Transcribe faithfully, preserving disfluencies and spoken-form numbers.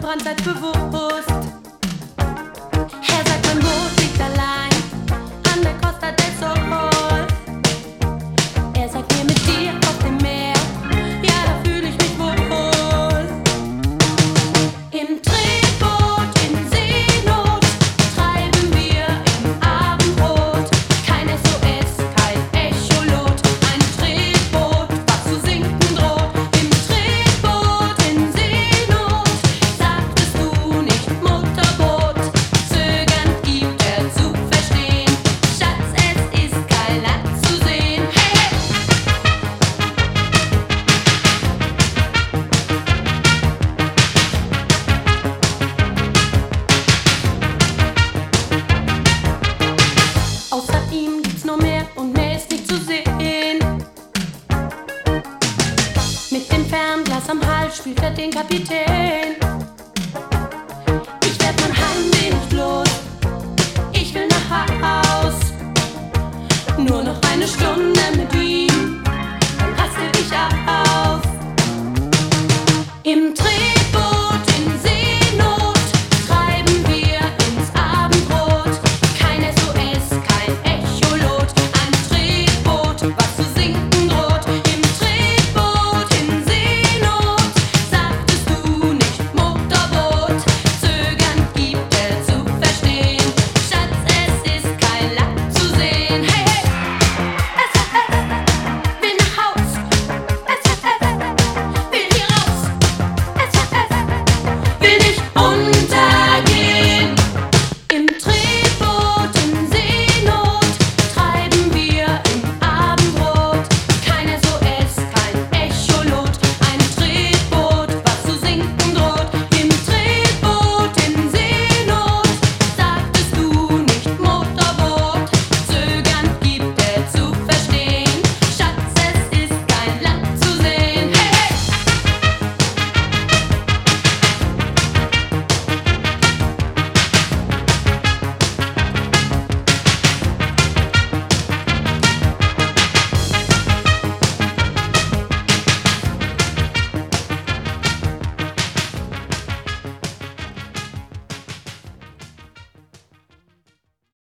ganz selbstbewusst. Er sagt, mein Boot liegt allein an der Costa del Sol. Er sagt mir, mit dir auf dem Meer, ja, da fühle ich mich wohl. Im Drehboot in Seenot treiben wir im Abendrot. Kein S O S, kein Echolot, ein Drehboot, was zu sinken droht. Im Drehboot in Seenot sagtest du nicht Mutterboot. Zögernd gibt er zu verstehen, Schatz, es ist kein Land zu sehen. Hey! Außer ihm gibt's nur Meer und mehr ist nicht zu sehen. Mit dem Fernglas am Hals spielt er den Kapitän. Ich werd mein Heimweh nicht los, ich will nach Haus. Nur noch eine Stunde mit ihm, dann raste ich auf. Im